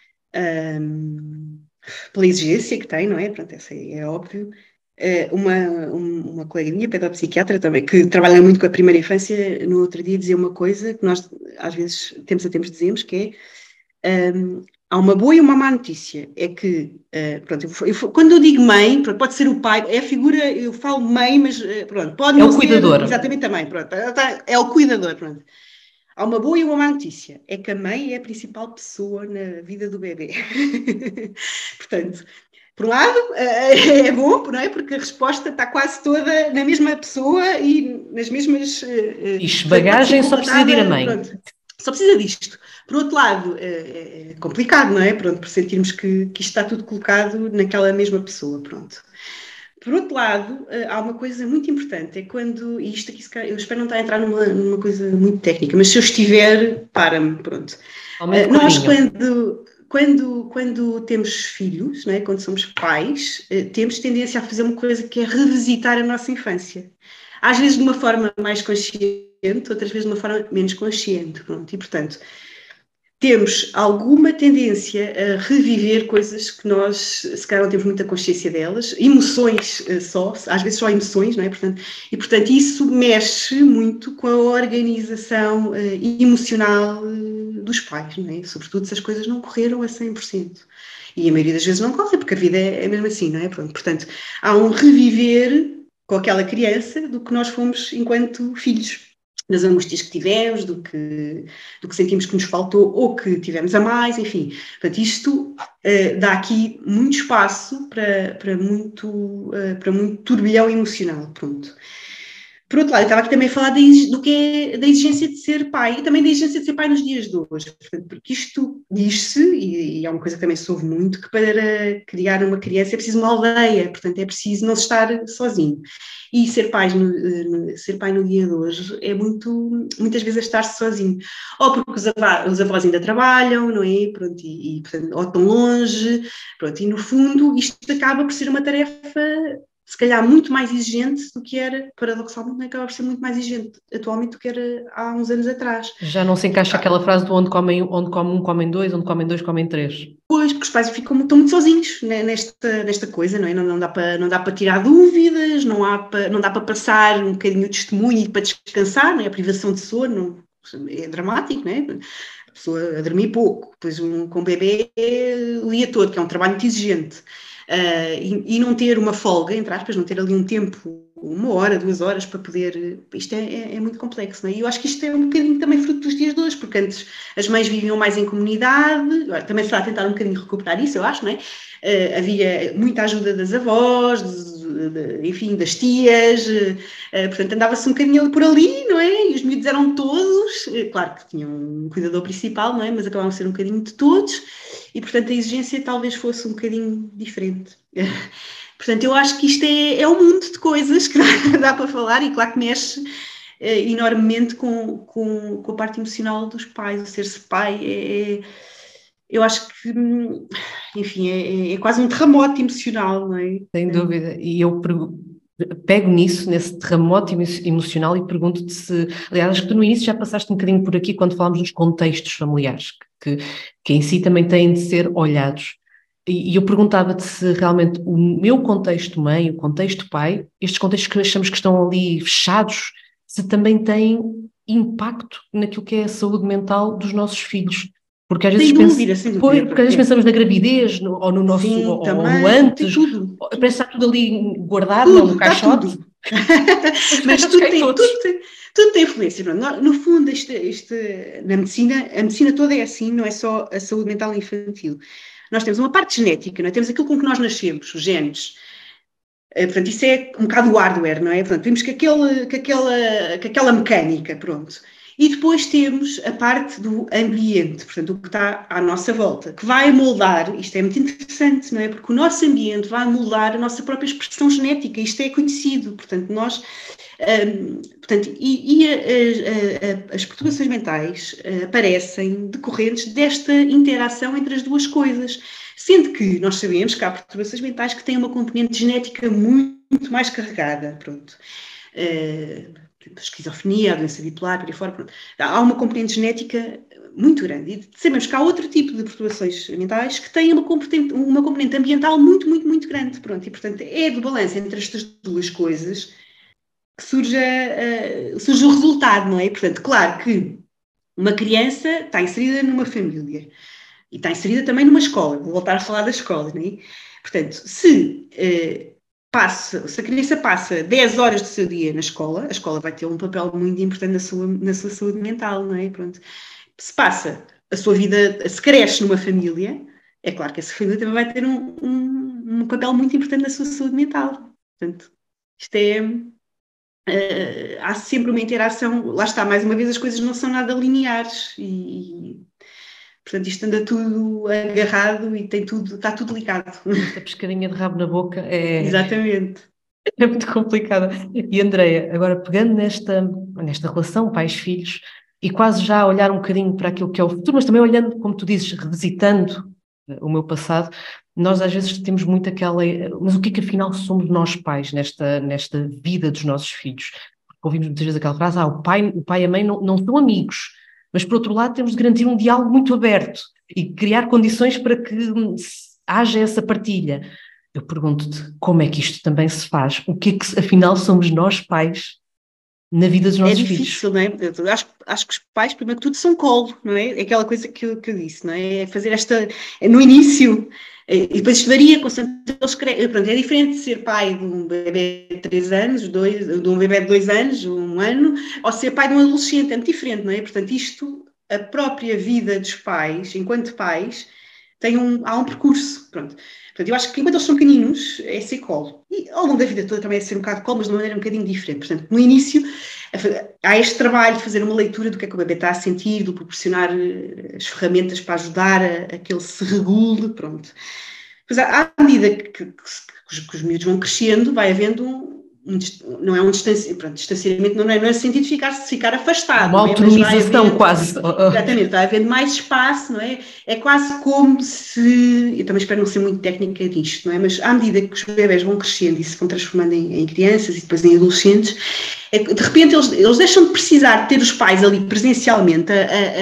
Pela exigência que tem, não é? Pronto, essa é óbvio. Uma colega minha, pedopsiquiatra também, que trabalha muito com a primeira infância, no outro dia dizia uma coisa que nós às vezes, tempos a tempos dizemos, que é há uma boa e uma má notícia. É que, pronto, quando eu digo mãe, pronto, pode ser o pai, é a figura, eu falo mãe, mas pronto, pode É não o ser cuidador. exatamente a mãe, pronto, é o cuidador, pronto. Há uma boa e uma má notícia, é que a mãe é a principal pessoa na vida do bebê. Portanto, Por um lado, é bom, não é? Porque a resposta está quase toda na mesma pessoa e nas mesmas... Ixi, bagagem só precisa de ir a mãe. Pronto, só precisa disto. Por outro lado, é complicado, não é? Pronto, por sentirmos que isto está tudo colocado naquela mesma pessoa, pronto. Por outro lado, há uma coisa muito importante, é quando, e isto aqui, eu espero não estar a entrar numa coisa muito técnica, mas se eu estiver, para-me, pronto. Nós, quando temos filhos, não é? Quando somos pais, temos tendência a fazer uma coisa que é revisitar a nossa infância. Às vezes de uma forma mais consciente, outras vezes de uma forma menos consciente, pronto, e portanto... temos alguma tendência a reviver coisas que nós, se calhar, não temos muita consciência delas, emoções só, às vezes só emoções, não é? Portanto, isso mexe muito com a organização emocional dos pais, não é? Sobretudo se as coisas não correram a 100%. E a maioria das vezes não corre, porque a vida é mesmo assim, não é? Pronto, portanto, há um reviver com aquela criança do que nós fomos enquanto filhos. Das angústias que tivemos, do que sentimos que nos faltou ou que tivemos a mais, enfim. Portanto, isto dá aqui muito espaço para muito turbilhão emocional, pronto. Por outro lado, eu estava aqui também a falar do que é da exigência de ser pai e também da exigência de ser pai nos dias de hoje, portanto, porque isto diz-se, e é uma coisa que também se ouve muito, que para criar uma criança é preciso uma aldeia, portanto é preciso não estar sozinho. E ser pai no dia de hoje é muitas vezes estar-se sozinho. Ou porque os avós ainda trabalham, não é? Pronto, portanto, ou estão longe, pronto, e no fundo isto acaba por ser uma tarefa se calhar muito mais exigente do que era, paradoxalmente, acaba por ser muito mais exigente atualmente do que era há uns anos atrás. Já não se encaixa aquela frase do onde come um, comem dois, onde comem dois, comem três. Pois, porque os pais estão muito sozinhos, né, nesta coisa, não é? Não dá para tirar dúvidas, não dá para passar um bocadinho de testemunho e para descansar, não é? A privação de sono é dramático, não é? A pessoa a dormir pouco, depois com o bebê o dia todo, que é um trabalho muito exigente. E não ter uma folga, entre aspas, não ter ali um tempo, 1 hora, 2 horas para poder... Isto é muito complexo, não é? E eu acho que isto é um bocadinho também fruto dos dias de hoje, porque antes as mães viviam mais em comunidade, também se está a tentar um bocadinho recuperar isso, eu acho, não é? Havia muita ajuda das avós, enfim, das tias, portanto andava-se um bocadinho por ali, não é? E os miúdos eram todos, claro que tinham um cuidador principal, não é? Mas acabavam a ser um bocadinho de todos, e portanto a exigência talvez fosse um bocadinho diferente. Portanto, eu acho que isto é um mundo de coisas que dá para falar e claro que mexe enormemente com a parte emocional dos pais. O ser-se pai eu acho que, enfim, é quase um terremoto emocional, não é? Sem dúvida. E eu pego nisso, nesse terremoto emocional e pergunto-te se... Aliás, acho que tu no início já passaste um bocadinho por aqui quando falámos dos contextos familiares, que em si também têm de ser olhados. E eu perguntava-te se realmente o meu contexto mãe, o contexto pai, estes contextos que achamos que estão ali fechados, se também têm impacto naquilo que é a saúde mental dos nossos filhos. Porque às vezes, sem dúvida. porque às vezes pensamos na gravidez, ou no nosso, sim, ou também, no antes, tudo. Parece que está tudo ali guardado, não no caixote. Tudo. Mas tudo tem influência. No fundo, na medicina, a medicina toda é assim, não é só a saúde mental infantil. Nós temos uma parte genética, não é? Temos aquilo com que nós nascemos, os genes. Portanto, isso é um bocado o hardware, não é? Portanto, vimos que aquela mecânica, pronto. E depois temos a parte do ambiente, portanto, o que está à nossa volta, que vai moldar, isto é muito interessante, não é? Porque o nosso ambiente vai moldar a nossa própria expressão genética, isto é conhecido, portanto, nós... as perturbações mentais aparecem decorrentes desta interação entre as duas coisas, sendo que nós sabemos que há perturbações mentais que têm uma componente genética muito mais carregada, pronto. A esquizofrenia, a doença bipolar, por aí fora, pronto. Há uma componente genética muito grande e sabemos que há outro tipo de perturbações mentais que têm uma componente ambiental muito, muito, muito grande, pronto, e portanto é do balanço entre estas duas coisas que surge o resultado, não é? Portanto, claro que uma criança está inserida numa família e está inserida também numa escola, vou voltar a falar da escola, não é? Portanto, se a criança passa 10 horas do seu dia na escola, a escola vai ter um papel muito importante na sua saúde mental, não é? Pronto. Se passa a sua vida, se cresce numa família, é claro que essa família também vai ter um um papel muito importante na sua saúde mental. Portanto, isto há sempre uma interação, lá está, mais uma vez as coisas não são nada lineares portanto isto anda tudo agarrado e está tudo ligado. Esta pescadinha de rabo na boca Exatamente. é muito complicada. E Andreia, agora pegando nesta relação pais-filhos e quase já a olhar um bocadinho para aquilo que é o futuro, mas também olhando, como tu dizes, revisitando o meu passado, nós às vezes temos muito mas o que é que afinal somos nós pais nesta vida dos nossos filhos? Porque ouvimos muitas vezes aquela frase, o pai e a mãe não são amigos, mas por outro lado temos de garantir um diálogo muito aberto e criar condições para que haja essa partilha. Eu pergunto-te, como é que isto também se faz? O que é que afinal somos nós pais na vida dos nossos filhos? É difícil, não é? Eu acho que os pais, primeiro que tudo, são colo, não é? É aquela coisa que eu disse, não é? É fazer no início, e depois isto varia constante eles crescem. Pronto, é diferente de ser pai de um bebê de 3 anos, de um bebê de 2 anos, 1 ano, ou ser pai de um adolescente, é muito diferente, não é? Portanto, a própria vida dos pais, enquanto pais, há um percurso, pronto. Portanto, eu acho que enquanto eles são pequeninos, é ser colo. E ao longo da vida toda também é ser um bocado colo, mas de uma maneira um bocadinho diferente. Portanto, no início, há este trabalho de fazer uma leitura do que é que o bebê está a sentir, de proporcionar as ferramentas para ajudar a que ele se regule, pronto. Pois à medida que os miúdos vão crescendo, vai havendo não é um distanciamento, não é sentido de ficar afastado. Uma autonomização quase. Exatamente, vai havendo mais espaço, não é? É quase como se, eu também espero não ser muito técnica disto, não é? Mas à medida que os bebés vão crescendo e se vão transformando em crianças e depois em adolescentes, de repente eles deixam de precisar de ter os pais ali presencialmente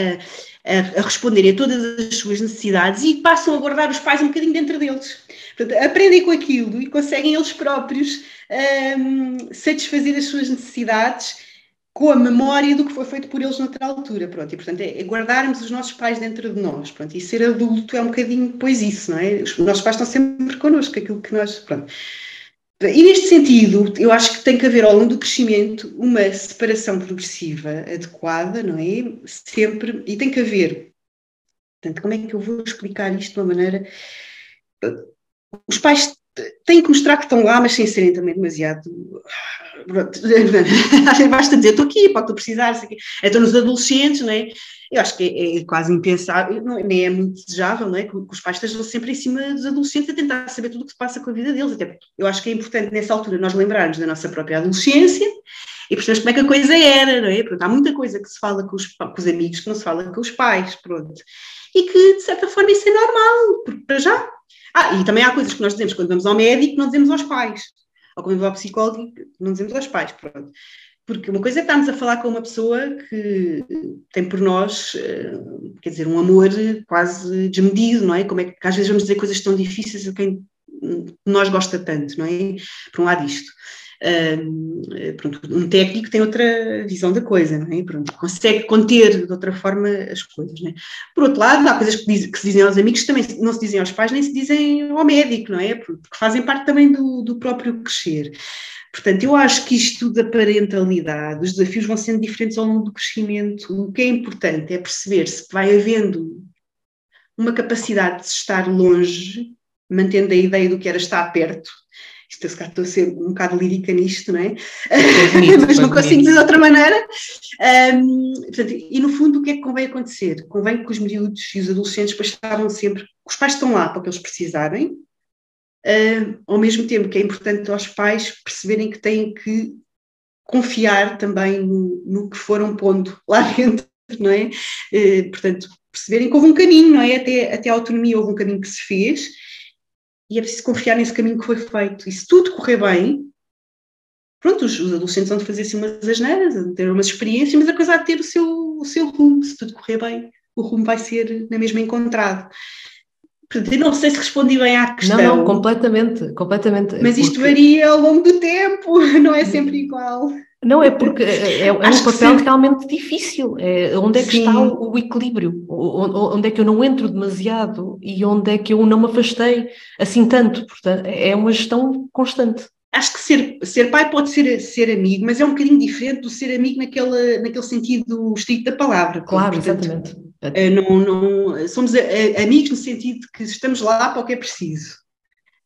a responderem a todas as suas necessidades e passam a guardar os pais um bocadinho dentro deles. Portanto, aprendem com aquilo e conseguem eles próprios satisfazer as suas necessidades com a memória do que foi feito por eles noutra altura, pronto, e portanto é guardarmos os nossos pais dentro de nós, pronto, e ser adulto é um bocadinho depois isso, não é? Os nossos pais estão sempre connosco, aquilo que nós, pronto. E neste sentido, eu acho que tem que haver ao longo do crescimento uma separação progressiva adequada, não é? Sempre, e tem que haver, portanto, como é que eu vou explicar isto de uma maneira... Os pais têm que mostrar que estão lá, mas sem serem também demasiado... Basta dizer, estou aqui, pode precisar. Então, nos adolescentes, não é? Eu acho que é quase impensável, nem é muito desejável, não é? Que os pais estejam sempre em cima dos adolescentes a tentar saber tudo o que se passa com a vida deles. Até porque eu acho que é importante, nessa altura, nós lembrarmos da nossa própria adolescência e percebermos como é que a coisa era, não é? Pronto, há muita coisa que se fala com os amigos que não se fala com os pais, pronto. E que, de certa forma, isso é normal, porque para já... e também há coisas que nós dizemos quando vamos ao médico que não dizemos aos pais. Ou quando vamos ao psicólogo não dizemos aos pais, pronto. Porque uma coisa é estarmos a falar com uma pessoa que tem por nós, quer dizer, um amor quase desmedido, não é? Como é que às vezes vamos dizer coisas tão difíceis a quem nós gosta tanto, não é? Por um lado isto. Pronto, um técnico tem outra visão da coisa, não é? Pronto, consegue conter de outra forma as coisas, não é? Por outro lado, há coisas que se dizem aos amigos que também não se dizem aos pais, nem se dizem ao médico, não é? Porque fazem parte também do próprio crescer. Portanto, eu acho que isto da parentalidade, os desafios vão sendo diferentes ao longo do crescimento. O que é importante é perceber se vai havendo uma capacidade de estar longe, mantendo a ideia do que era estar perto. Isto, se calhar, estou a ser um bocado lírica nisto, não é? Mas não consigo dizer de outra maneira. Portanto, e no fundo, o que é que convém acontecer? Convém que os miúdos e os adolescentes estavam sempre, os pais estão lá para o que eles precisarem, ao mesmo tempo que é importante aos pais perceberem que têm que confiar também no que foram pondo lá dentro, não é? Portanto, perceberem que houve um caminho, não é? Até a autonomia houve um caminho que se fez, e é preciso confiar nesse caminho que foi feito. E se tudo correr bem, pronto, os adolescentes vão fazer assim umas asneiras, vão ter umas experiências, mas a coisa há de ter o seu rumo. Se tudo correr bem, o rumo vai ser na mesma encontrado. Portanto, eu não sei se respondi bem à questão. Não, completamente. Mas isto varia ao longo do tempo, não é sempre igual. Não, é porque é um papel realmente difícil. Onde é que está o equilíbrio? Onde é que eu não entro demasiado e onde é que eu não me afastei assim tanto? Portanto, é uma gestão constante. Acho que ser pai pode ser amigo, mas é um bocadinho diferente do ser amigo naquele sentido estrito da palavra. Claro, portanto, exatamente. Não, somos amigos no sentido de que estamos lá para o que é preciso.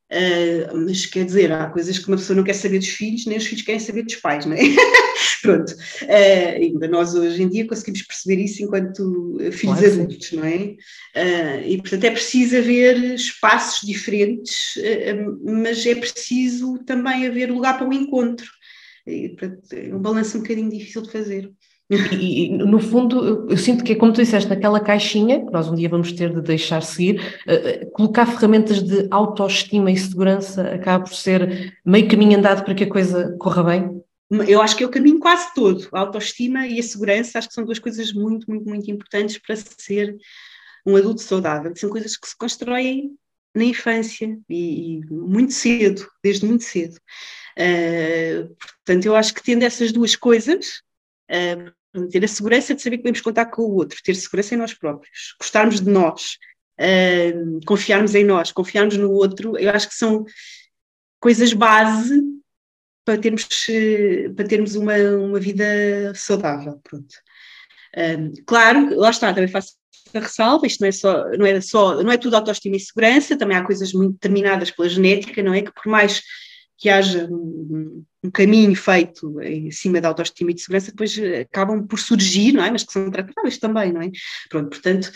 Mas quer dizer, há coisas que uma pessoa não quer saber dos filhos, nem os filhos querem saber dos pais, não é? Pronto. Ainda nós hoje em dia conseguimos perceber isso enquanto filhos Claro que sim. adultos, não é? E portanto é preciso haver espaços diferentes, mas é preciso também haver lugar para o encontro. E, portanto, é um balanço um bocadinho difícil de fazer. No fundo, eu sinto que é como tu disseste, naquela caixinha, que nós um dia vamos ter de deixar seguir, colocar ferramentas de autoestima e segurança acaba por ser meio caminho andado para que a coisa corra bem. Eu acho que é o caminho quase todo. A autoestima e a segurança acho que são duas coisas muito, muito, muito importantes para ser um adulto saudável. São coisas que se constroem na infância e muito cedo, desde muito cedo. Portanto, eu acho que tendo essas duas coisas, ter a segurança de saber que podemos contar com o outro, ter segurança em nós próprios, gostarmos de nós, confiarmos em nós, confiarmos no outro, eu acho que são coisas base para termos uma vida saudável. Pronto. Claro, lá está, também faço a ressalva, isto não é tudo autoestima e segurança, também há coisas muito determinadas pela genética, não é? Que por mais que haja um caminho feito em cima da autoestima e de segurança, depois acabam por surgir, não é? Mas que são tratáveis também, não é? Pronto, portanto,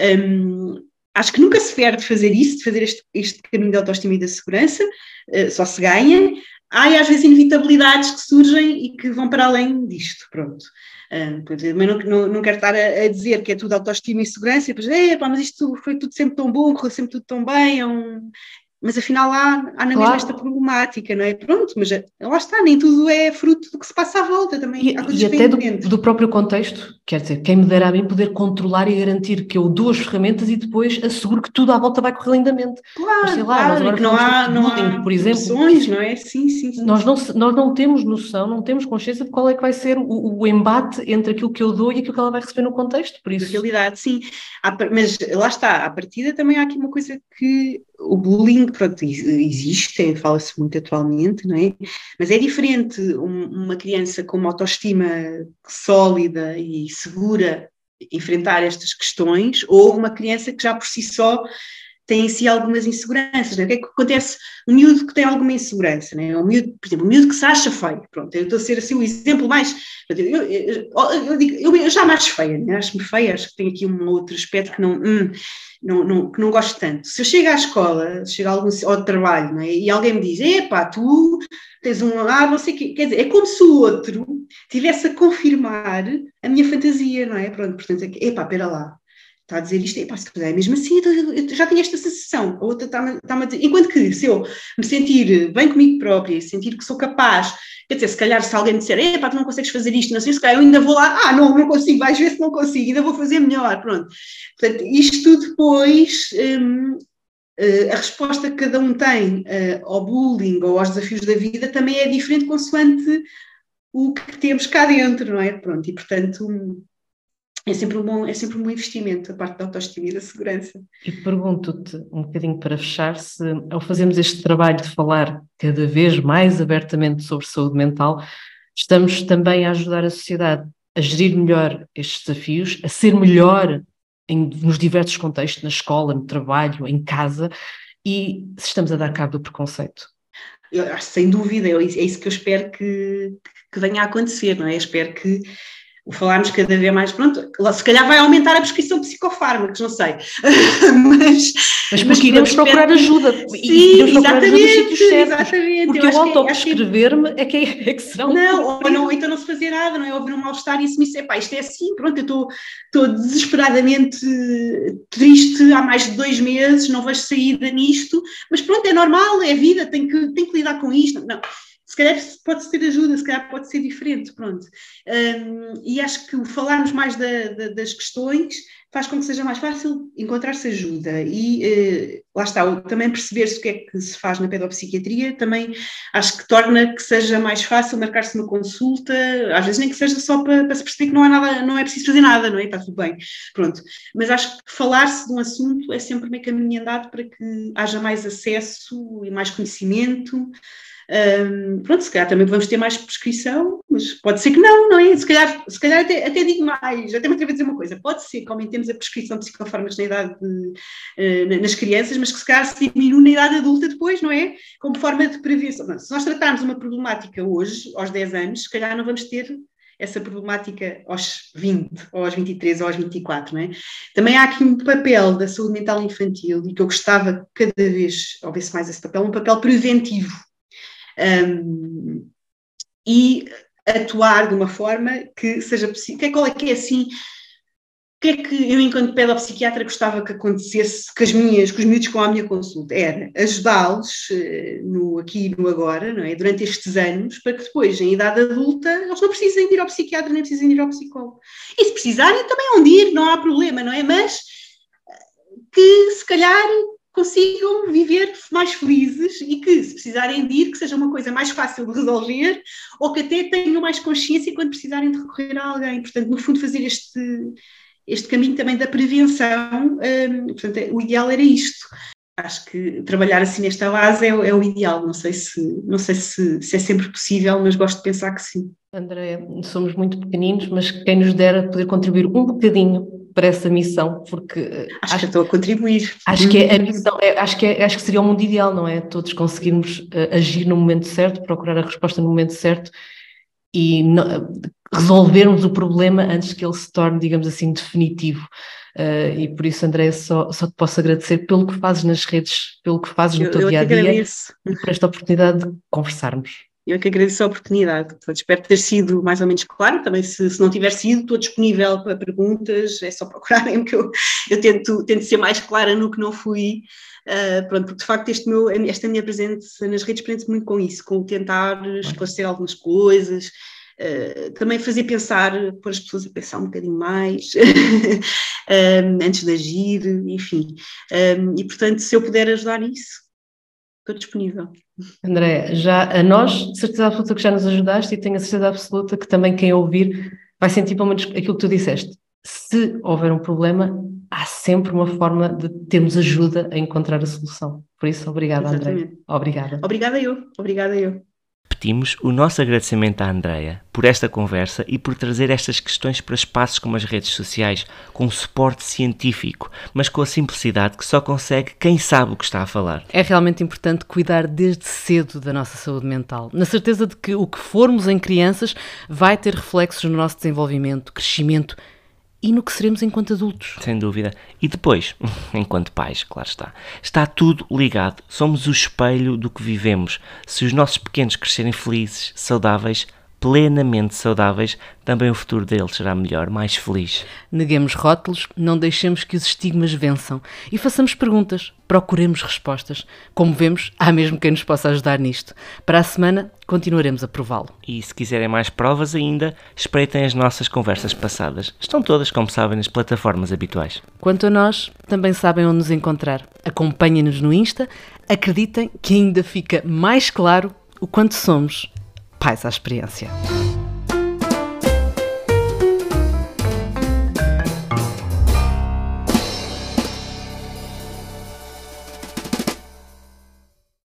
acho que nunca se perde fazer isso, de fazer este caminho da autoestima e da segurança, só se ganha. Há às vezes inevitabilidades que surgem e que vão para além disto, pronto. Também não quero estar a dizer que é tudo autoestima e segurança, e depois, mas isto foi tudo sempre tão bom, correu sempre tudo tão bem, mas afinal há na mesma esta problemática, não é? Pronto, mas lá está, nem tudo é fruto do que se passa à volta, também há coisas E que até vêm dentro. do próprio contexto, quer dizer, quem me dera a mim poder controlar e garantir que eu dou as ferramentas e depois asseguro que tudo à volta vai correr lindamente. Mas sei lá, nós Claro, e agora que não falamos de há bullying, por exemplo. pressões, não é? Sim. Nós não temos noção, não temos consciência de qual é que vai ser o embate entre aquilo que eu dou e aquilo que ela vai receber no contexto, por Na isso... realidade, sim. Mas lá está, à partida também há aqui uma coisa que o bullying, pronto, existe, fala-se muito atualmente, não é? Mas é diferente uma criança com uma autoestima sólida e segura enfrentar estas questões ou uma criança que já por si só tem em si algumas inseguranças, né? O que é que acontece? Um miúdo que tem alguma insegurança, né? Um miúdo, por exemplo, um miúdo que se acha feio, pronto, eu estou a ser assim o exemplo mais, eu já me acho feia, né? Acho-me feia, acho que tem aqui um outro aspecto que que não gosto tanto. Se eu chego à escola, chego ao trabalho, né? E alguém me diz, epá, tu tens não sei o quê, quer dizer, é como se o outro tivesse a confirmar a minha fantasia, não é? Pronto, portanto, epá, pera lá, está a dizer isto, se é mesmo assim, eu já tinha esta sensação, a outra está-me a dizer, enquanto que se eu me sentir bem comigo própria, sentir que sou capaz, quer dizer, se calhar se alguém me disser, tu não consegues fazer isto, não sei, se calhar eu ainda vou lá, não consigo, vais ver se não consigo, ainda vou fazer melhor, pronto. Portanto, isto depois, a resposta que cada um tem ao bullying ou aos desafios da vida também é diferente consoante o que temos cá dentro, não é? Pronto, e portanto... É sempre um bom investimento, a parte da autoestima e da segurança. E pergunto-te, um bocadinho para fechar, se ao fazermos este trabalho de falar cada vez mais abertamente sobre saúde mental, estamos também a ajudar a sociedade a gerir melhor estes desafios, a ser melhor nos diversos contextos, na escola, no trabalho, em casa, e se estamos a dar cabo do preconceito. Eu acho, sem dúvida, é isso que eu espero que venha a acontecer, não é? Eu espero que o falarmos cada vez mais, pronto, se calhar vai aumentar a prescrição de psicofármacos, não sei. Mas porque iremos procurar ajuda. Sim, iremos procurar ajuda nos sítios certos. Exatamente. Porque o autoprescrever-me é que será um... Não, então não se fazer nada, não é? Ouvir um mal-estar e assumir, isto é assim, pronto, eu estou desesperadamente triste há mais de 2 meses, não vejo saída nisto, mas pronto, é normal, é a vida, tenho que lidar com isto. Não. Se calhar pode ter ajuda, se calhar pode ser diferente, pronto. E acho que o falarmos mais das questões faz com que seja mais fácil encontrar-se ajuda e lá está, também perceber-se o que é que se faz na pedopsiquiatria, também acho que torna que seja mais fácil marcar-se uma consulta, às vezes nem que seja só para se perceber que não há nada, não é preciso fazer nada, não é? Está tudo bem, pronto. Mas acho que falar-se de um assunto é sempre meio caminho andado para que haja mais acesso e mais conhecimento. Pronto, se calhar também vamos ter mais prescrição, mas pode ser que não é? Se calhar até digo mais, até me atrevo a dizer uma coisa, pode ser que aumentemos a prescrição de psicofármacos na idade nas crianças, mas que se calhar se diminui na idade adulta depois, não é? Como forma de prevenção. Não, se nós tratarmos uma problemática hoje, aos 10 anos, se calhar não vamos ter essa problemática aos 20, ou aos 23, ou aos 24, não é? Também há aqui um papel da saúde mental infantil, e que eu gostava cada vez houvesse mais esse papel, um papel preventivo. E atuar de uma forma que seja possível. Qual é que é assim? O que é que eu, enquanto pedopsiquiatra, gostava que acontecesse com os miúdos com a minha consulta? Era ajudá-los no aqui e no agora, não é? Durante estes anos, para que depois, em idade adulta, eles não precisem de ir ao psiquiatra, nem precisem de ir ao psicólogo. E se precisarem, também hão de ir, não há problema, não é? Mas que, se calhar, consigam viver mais felizes e que, se precisarem de ir, que seja uma coisa mais fácil de resolver ou que até tenham mais consciência quando precisarem de recorrer a alguém. Portanto, no fundo, fazer este caminho também da prevenção, portanto, o ideal era isto. Acho que trabalhar assim nesta base é o ideal. Não sei se é sempre possível, mas gosto de pensar que sim. Andréia, somos muito pequeninos, mas quem nos dera poder contribuir um bocadinho para essa missão, porque acho que estou a contribuir. Acho que é a missão, acho que seria o mundo ideal, não é? Todos conseguirmos agir no momento certo, procurar a resposta no momento certo e resolvermos o problema antes que ele se torne, digamos assim, definitivo. E por isso, Andréia, só te posso agradecer pelo que fazes nas redes, pelo que fazes no teu dia-a-dia e por esta oportunidade de conversarmos. Eu que agradeço a oportunidade. Portanto, espero ter sido mais ou menos claro. Também, se não tiver sido, estou disponível para perguntas, é só procurarem, que eu tento ser mais clara no que não fui. Pronto, porque de facto esta minha presença nas redes prende-se muito com isso, com tentar esclarecer algumas coisas, também fazer pensar, pôr as pessoas a pensar um bocadinho mais antes de agir, enfim. E portanto, se eu puder ajudar nisso, estou disponível. André, já a nós, certeza absoluta que já nos ajudaste e tenho a certeza absoluta que também quem ouvir vai sentir pelo menos aquilo que tu disseste. Se houver um problema, há sempre uma forma de termos ajuda a encontrar a solução. Por isso, obrigada, André. Obrigada. Obrigada eu. Repetimos o nosso agradecimento à Andreia por esta conversa e por trazer estas questões para espaços como as redes sociais, com um suporte científico, mas com a simplicidade que só consegue quem sabe o que está a falar. É realmente importante cuidar desde cedo da nossa saúde mental, na certeza de que o que formos em crianças vai ter reflexos no nosso desenvolvimento, crescimento e no que seremos enquanto adultos. Sem dúvida. E depois, enquanto pais, claro está. Está tudo ligado. Somos o espelho do que vivemos. Se os nossos pequenos crescerem felizes, saudáveis, plenamente saudáveis, também o futuro deles será melhor, mais feliz. Neguemos rótulos, não deixemos que os estigmas vençam e façamos perguntas, procuremos respostas. Como vemos, há mesmo quem nos possa ajudar nisto. Para a semana, continuaremos a prová-lo. E se quiserem mais provas ainda, espreitem as nossas conversas passadas. Estão todas, como sabem, nas plataformas habituais. Quanto a nós, também sabem onde nos encontrar. Acompanhem-nos no Insta, acreditem que ainda fica mais claro o quanto somos pais à experiência.